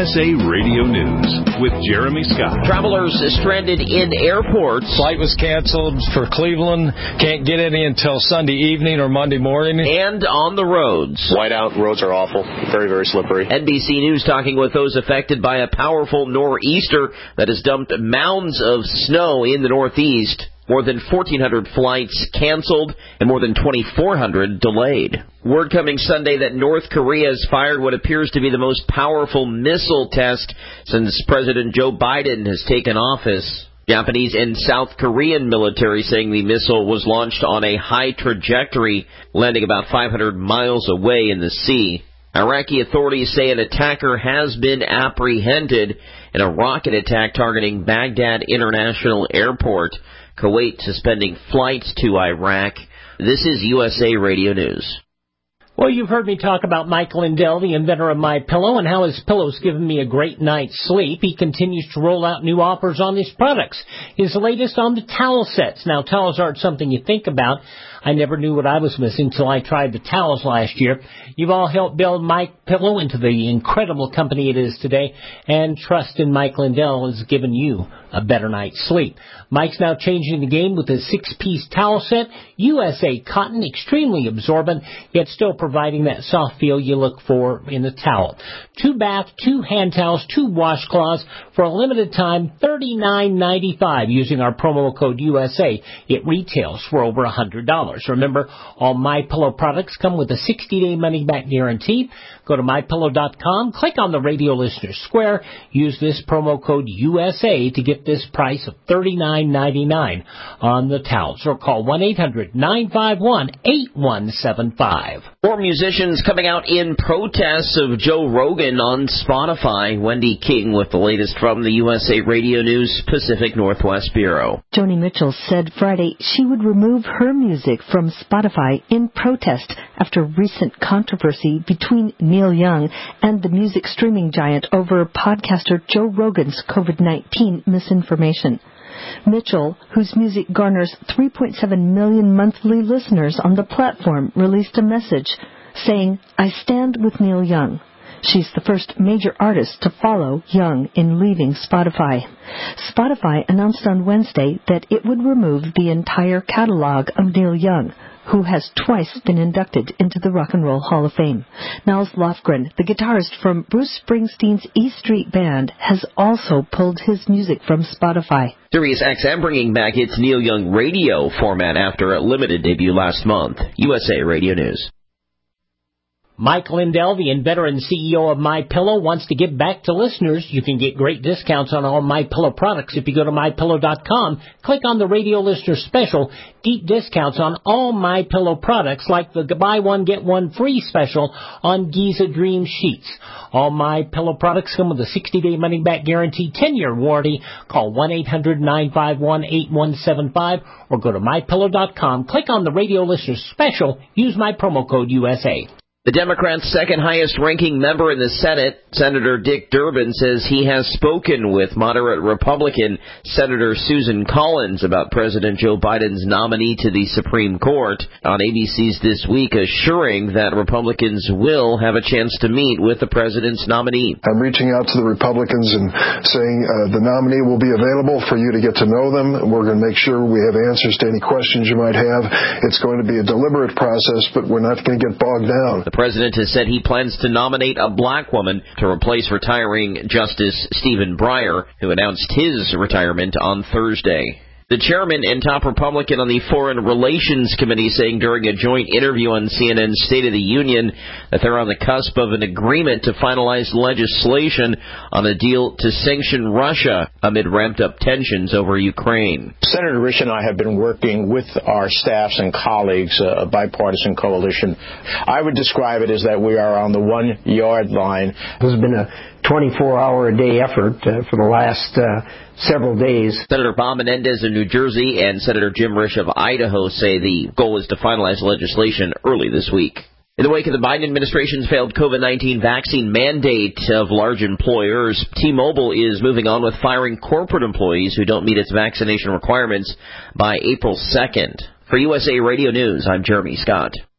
USA Radio News with Jeremy Scott. Travelers stranded in airports. Flight was canceled for Cleveland. Can't get any until Sunday evening or Monday morning. And on the roads. Whiteout roads are awful. Very, very slippery. NBC News talking with those affected by a powerful nor'easter that has dumped mounds of snow in the Northeast. More than 1,400 flights canceled and more than 2,400 delayed. Word coming Sunday that North Korea has fired what appears to be the most powerful missile test since President Joe Biden has taken office. Japanese and South Korean military saying the missile was launched on a high trajectory, landing about 500 miles away in the sea. Iraqi authorities say an attacker has been apprehended in a rocket attack targeting Baghdad International Airport. Kuwait suspending flights to Iraq. This is USA Radio News. Well, you've heard me talk about Mike Lindell, the inventor of MyPillow, and how his pillow's given me a great night's sleep. He continues to roll out new offers on his products. His latest on the towel sets. Now, towels aren't something you think about. I never knew what I was missing till I tried the towels last year. You've all helped build MyPillow into the incredible company it is today, and trust in Mike Lindell has given you a better night's sleep. Mike's now changing the game with a 6-piece towel set, USA cotton, extremely absorbent, yet still providing that soft feel you look for in a towel. 2 bath, 2 hand towels, 2 washcloths for a limited time, $39.95 using our promo code USA. It retails for over $100. Remember, all MyPillow products come with a 60-day money-back guarantee. Go to MyPillow.com, click on the radio listener square, use this promo code USA to get this price of $39.99 on the towels, or call 1-800-951-8175. More musicians coming out in protests of Joe Rogan on Spotify. Wendy King with the latest from the USA Radio News Pacific Northwest Bureau. Joni Mitchell said Friday she would remove her music from Spotify in protest after recent controversy between Neil Young and the music streaming giant over podcaster Joe Rogan's COVID-19 misinformation. Mitchell, whose music garners 3.7 million monthly listeners on the platform, released a message saying, "I stand with Neil Young." She's the first major artist to follow Young in leaving Spotify. Spotify announced on Wednesday that it would remove the entire catalog of Neil Young, who has twice been inducted into the Rock and Roll Hall of Fame. Niles Lofgren, the guitarist from Bruce Springsteen's E Street Band, has also pulled his music from Spotify. Sirius XM bringing back its Neil Young radio format after a limited debut last month. USA Radio News. Mike Lindell, the inventor and CEO of MyPillow, wants to give back to listeners. You can get great discounts on all MyPillow products if you go to MyPillow.com. Click on the radio listener special. Deep discounts on all MyPillow products, like the buy one, get one free special on Giza Dream Sheets. All MyPillow products come with a 60-day money-back guarantee, 10-year warranty. Call 1-800-951-8175 or go to MyPillow.com. Click on the radio listener special. Use my promo code USA. The Democrats' second highest-ranking member in the Senate, Senator Dick Durbin, says he has spoken with moderate Republican Senator Susan Collins about President Joe Biden's nominee to the Supreme Court on ABC's This Week, assuring that Republicans will have a chance to meet with the president's nominee. I'm reaching out to the Republicans and saying the nominee will be available for you to get to know them. We're going to make sure we have answers to any questions you might have. It's going to be a deliberate process, but we're not going to get bogged down. The president has said he plans to nominate a black woman to replace retiring Justice Stephen Breyer, who announced his retirement on Thursday. The chairman and top Republican on the Foreign Relations Committee saying during a joint interview on CNN's State of the Union that they're on the cusp of an agreement to finalize legislation on a deal to sanction Russia amid ramped-up tensions over Ukraine. Senator Risch and I have been working with our staffs and colleagues, a bipartisan coalition. I would describe it as that we are on the 1-yard line. This has been a 24-hour-a-day effort for the last several days. Senator Bob Menendez of New Jersey and Senator Jim Risch of Idaho say the goal is to finalize legislation early this week. In the wake of the Biden administration's failed COVID-19 vaccine mandate of large employers, T-Mobile is moving on with firing corporate employees who don't meet its vaccination requirements by April 2nd. For USA Radio News, I'm Jeremy Scott.